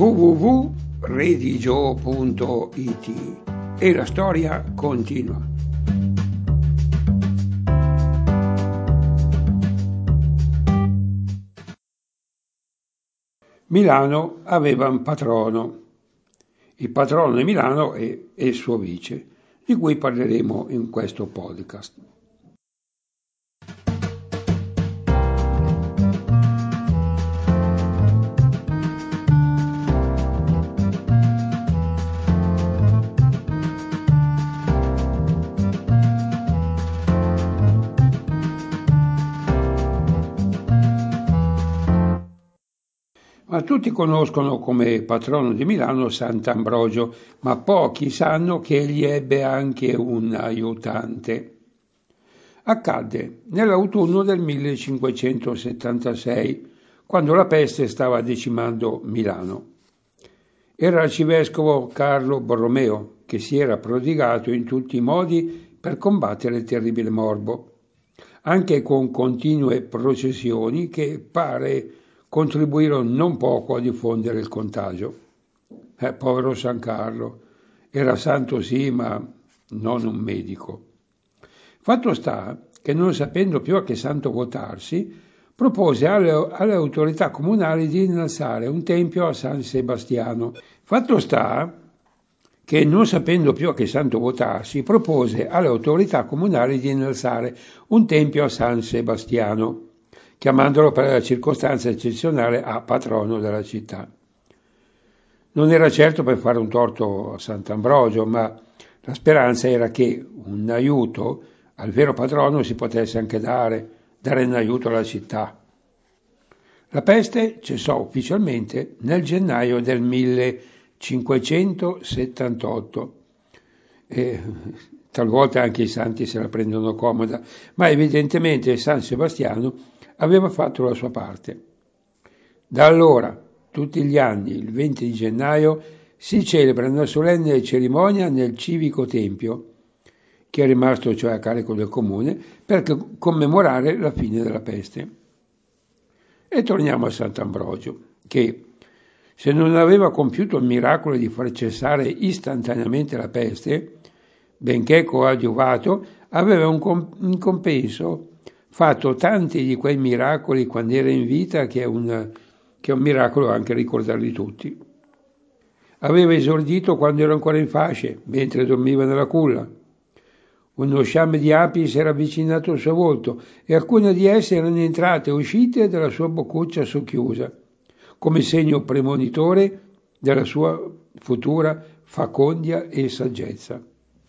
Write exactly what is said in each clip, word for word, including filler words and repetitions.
w w w punto redigio punto i t e la storia continua. Milano aveva un patrono. Il patrono di Milano è, è il suo vice, di cui parleremo in questo podcast. Ma tutti conoscono come patrono di Milano Sant'Ambrogio, ma pochi sanno che egli ebbe anche un aiutante. Accadde nell'autunno del millecinquecentosettantasei, quando la peste stava decimando Milano. Era l'arcivescovo Carlo Borromeo, che si era prodigato in tutti i modi per combattere il terribile morbo, anche con continue processioni che pare contribuirono non poco a diffondere il contagio. Eh, povero San Carlo, era santo sì, ma non un medico. Fatto sta che, non sapendo più a che santo votarsi, propose alle, alle autorità comunali di innalzare un tempio a San Sebastiano. Fatto sta che, non sapendo più a che santo votarsi, propose alle autorità comunali di innalzare un tempio a San Sebastiano, chiamandolo per la circostanza eccezionale a patrono della città. Non era certo per fare un torto a Sant'Ambrogio, ma la speranza era che un aiuto al vero patrono si potesse anche dare, dare un aiuto alla città. La peste cessò ufficialmente nel gennaio del millecinquecentosettantotto. E talvolta anche i santi se la prendono comoda, ma evidentemente San Sebastiano aveva fatto la sua parte. Da allora, tutti gli anni, il venti di gennaio, si celebra una solenne cerimonia nel civico tempio, che è rimasto cioè a carico del comune, per commemorare la fine della peste. E torniamo a Sant'Ambrogio, che, se non aveva compiuto il miracolo di far cessare istantaneamente la peste, benché coadiuvato, aveva un, comp- un compenso, fatto tanti di quei miracoli quando era in vita che è, un, che è un miracolo anche ricordarli tutti. Aveva esordito quando era ancora in fasce, mentre dormiva nella culla. Uno sciame di api si era avvicinato al suo volto e alcune di esse erano entrate e uscite dalla sua boccuccia socchiusa, come segno premonitore della sua futura facondia e saggezza.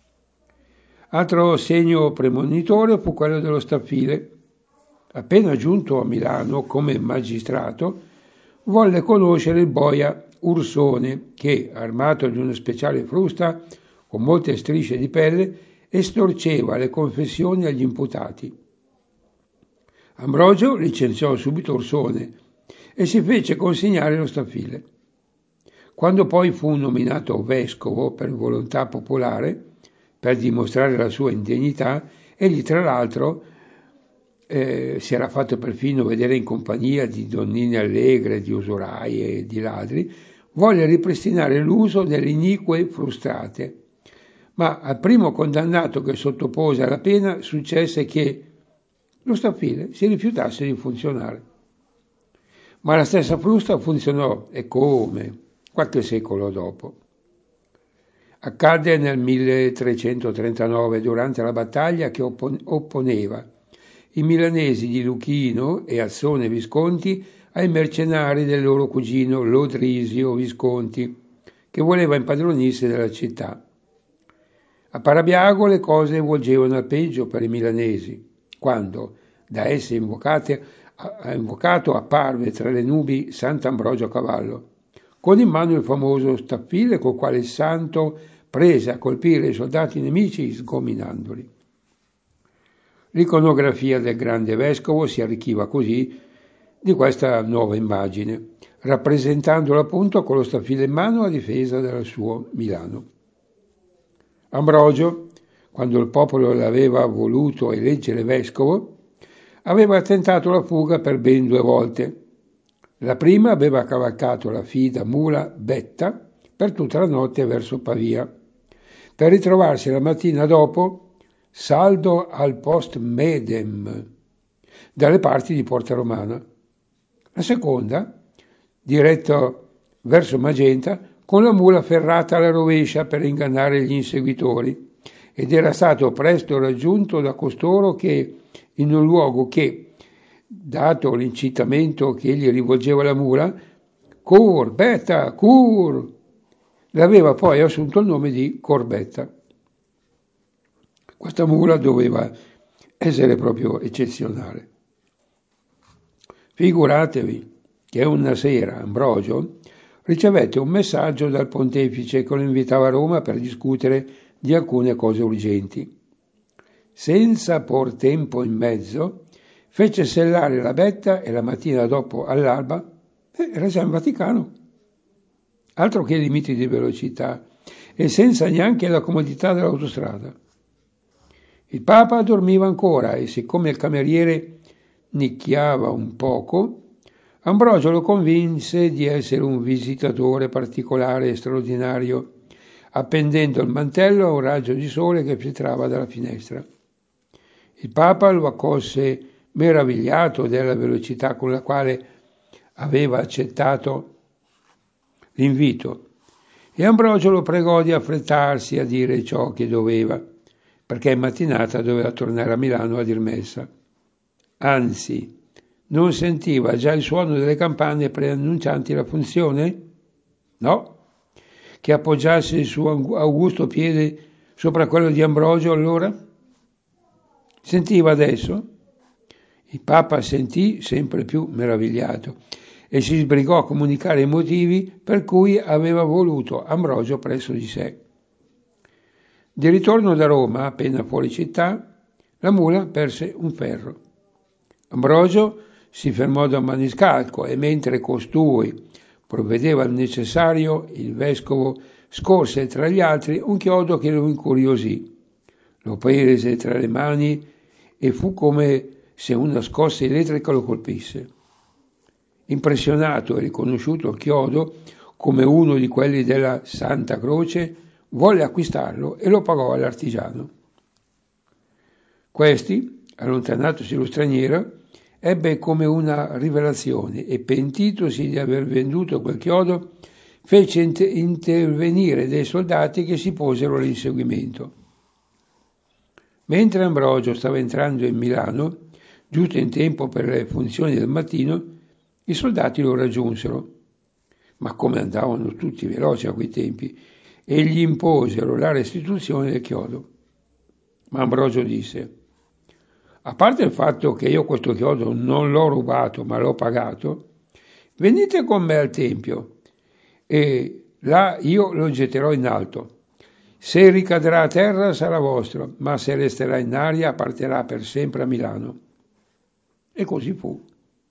Altro segno premonitore fu quello dello staffile. Appena giunto a Milano come magistrato, volle conoscere il boia Ursone che, armato di una speciale frusta con molte strisce di pelle, estorceva le confessioni agli imputati. Ambrogio licenziò subito Ursone e si fece consegnare lo staffile. Quando poi fu nominato vescovo per volontà popolare, per dimostrare la sua indegnità, egli tra l'altro eh, si era fatto perfino vedere in compagnia di donnine allegre, di usurai e di ladri, volle ripristinare l'uso delle inique frustate. Ma al primo condannato che sottopose alla pena successe che lo staffile si rifiutasse di funzionare. Ma la stessa frusta funzionò, e come, qualche secolo dopo. Accadde nel milletrecentotrentanove, durante la battaglia che oppon- opponeva i milanesi di Luchino e Azzone Visconti ai mercenari del loro cugino Lodrisio Visconti, che voleva impadronirsi della città. A Parabiago le cose volgevano al peggio per i milanesi, quando, da esse invocate, invocato, apparve tra le nubi Sant'Ambrogio a cavallo, con in mano il famoso staffile col quale il santo prese a colpire i soldati nemici sgominandoli. L'iconografia del grande vescovo si arricchiva così di questa nuova immagine, rappresentandolo appunto con lo staffile in mano a difesa del suo Milano. Ambrogio, quando il popolo l'aveva voluto eleggere vescovo, aveva tentato la fuga per ben due volte. La prima aveva cavalcato la fida mula Betta per tutta la notte verso Pavia, per ritrovarsi la mattina dopo saldo al post Medem, dalle parti di Porta Romana. La seconda, diretto verso Magenta, con la mula ferrata alla rovescia per ingannare gli inseguitori, ed era stato presto raggiunto da costoro che, in un luogo che, dato l'incitamento che egli rivolgeva alla mula, Corbetta, Cur, le aveva poi assunto il nome di Corbetta. Questa mula doveva essere proprio eccezionale. Figuratevi che una sera Ambrogio ricevette un messaggio dal pontefice che lo invitava a Roma per discutere di alcune cose urgenti. Senza por tempo in mezzo, fece sellare la Betta e la mattina dopo all'alba eh, era già in Vaticano. Altro che limiti di velocità e senza neanche la comodità dell'autostrada. Il Papa dormiva ancora e siccome il cameriere nicchiava un poco, Ambrogio lo convinse di essere un visitatore particolare e straordinario, appendendo il mantello a un raggio di sole che filtrava dalla finestra. Il Papa lo accolse meravigliato della velocità con la quale aveva accettato l'invito e Ambrogio lo pregò di affrettarsi a dire ciò che doveva, perché in mattinata doveva tornare a Milano a dir messa. Anzi, non sentiva già il suono delle campane preannuncianti la funzione? No, che appoggiasse il suo augusto piede sopra quello di Ambrogio allora? Sentiva adesso? Il Papa sentì sempre più meravigliato e si sbrigò a comunicare i motivi per cui aveva voluto Ambrogio presso di sé. Di ritorno da Roma, appena fuori città, la mula perse un ferro. Ambrogio si fermò da un maniscalco e mentre costui provvedeva al necessario, il vescovo scorse tra gli altri un chiodo che lo incuriosì. Lo prese tra le mani e fu come se una scossa elettrica lo colpisse. Impressionato e riconosciuto il chiodo come uno di quelli della Santa Croce, volle acquistarlo e lo pagò all'artigiano. Questi, allontanatosi lo straniero, ebbe come una rivelazione e, pentitosi di aver venduto quel chiodo, fece intervenire dei soldati che si posero all'inseguimento. Mentre Ambrogio stava entrando in Milano, giusto in tempo per le funzioni del mattino, i soldati lo raggiunsero, ma come andavano tutti veloci a quei tempi, e gli imposero la restituzione del chiodo. Ma Ambrogio disse: a parte il fatto che io questo chiodo non l'ho rubato ma l'ho pagato, venite con me al Tempio e là io lo getterò in alto. Se ricadrà a terra sarà vostro, ma se resterà in aria partirà per sempre a Milano. E così fu.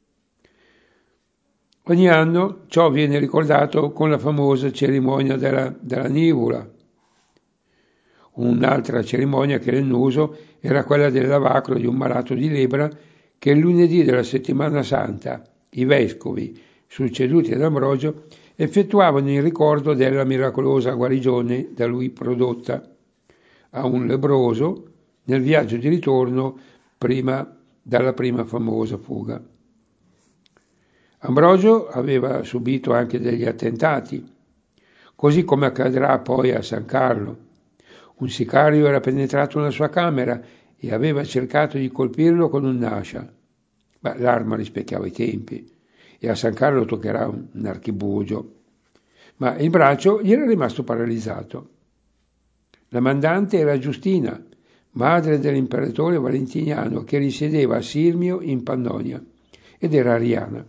Ogni anno ciò viene ricordato con la famosa cerimonia della, della Nivula. Un'altra cerimonia che era in uso era quella del lavacro di un malato di lebbra che il lunedì della settimana santa i vescovi, succeduti ad Ambrogio, effettuavano in ricordo della miracolosa guarigione da lui prodotta a un lebbroso nel viaggio di ritorno prima dalla prima famosa fuga. Ambrogio aveva subito anche degli attentati, così come accadrà poi a San Carlo. Un sicario era penetrato nella sua camera e aveva cercato di colpirlo con un'ascia. Ma l'arma rispecchiava i tempi e a San Carlo toccherà un, un archibugio. Ma il braccio gli era rimasto paralizzato. La mandante era Giustina, madre dell'imperatore Valentiniano, che risiedeva a Sirmio in Pannonia ed era ariana.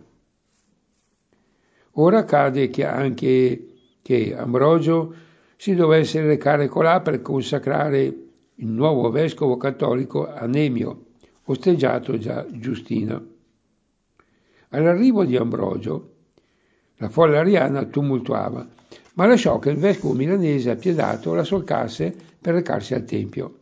Ora accade che anche che Ambrogio si dovesse recare colà per consacrare il nuovo vescovo cattolico Anemio, osteggiato da Giustina. All'arrivo di Ambrogio, la folla ariana tumultuava, ma lasciò che il vescovo milanese appiedato la solcasse per recarsi al tempio.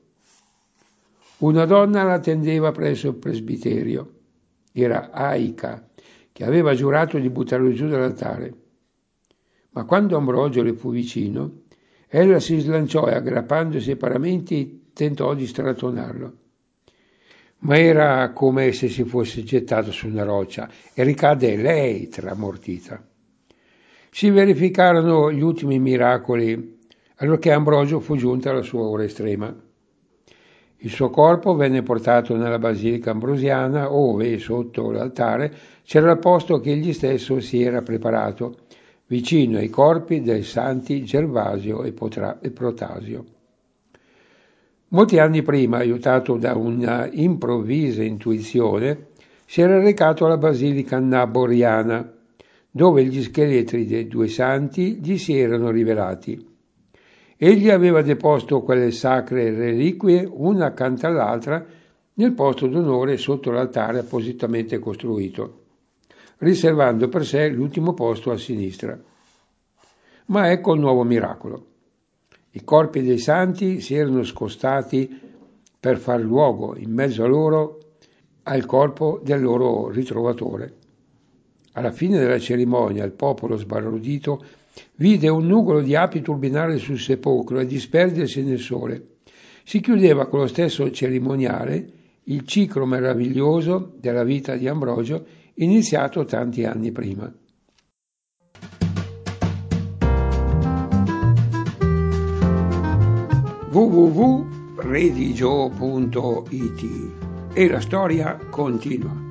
Una donna l'attendeva presso il presbiterio. Era Aica, che aveva giurato di buttarlo giù dall'altare. Ma quando Ambrogio le fu vicino, ella si slanciò e aggrappandosi ai paramenti tentò di strattonarlo. Ma era come se si fosse gettato su una roccia e ricadde lei tramortita. Si verificarono gli ultimi miracoli allorché Ambrogio fu giunta alla sua ora estrema. Il suo corpo venne portato nella basilica ambrosiana, ove, sotto l'altare, c'era il posto che egli stesso si era preparato, vicino ai corpi dei santi Gervasio e Protasio. Molti anni prima, aiutato da una improvvisa intuizione, si era recato alla basilica naboriana, dove gli scheletri dei due santi gli si erano rivelati. Egli aveva deposto quelle sacre reliquie una accanto all'altra nel posto d'onore sotto l'altare appositamente costruito, riservando per sé l'ultimo posto a sinistra. Ma ecco il nuovo miracolo. I corpi dei santi si erano scostati per far luogo in mezzo a loro al corpo del loro ritrovatore. Alla fine della cerimonia il popolo sbalordito vide un nugolo di api turbinare sul sepolcro e disperdersi nel sole. Si chiudeva con lo stesso cerimoniale il ciclo meraviglioso della vita di Ambrogio iniziato tanti anni prima. w w w punto religio punto it E la storia continua.